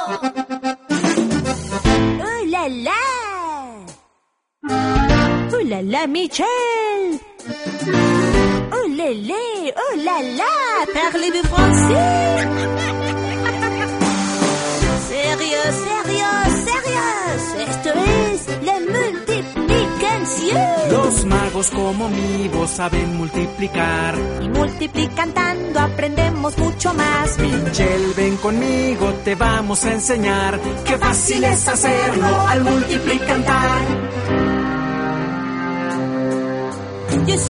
¡Oh, la, la! ¡Oh, la, la, Michel! ¡Oh, lélé! ¡Oh, la, la! Parlez-vous français? ¡Sérieux, sérieux, sérieux! Esto es la multiplicación. Los magos como mi voz saben multiplicar. Y multiplicando aprendemos mucho más. Michel, ven conmigo, te vamos a enseñar. Qué fácil es hacerlo al multiplicar.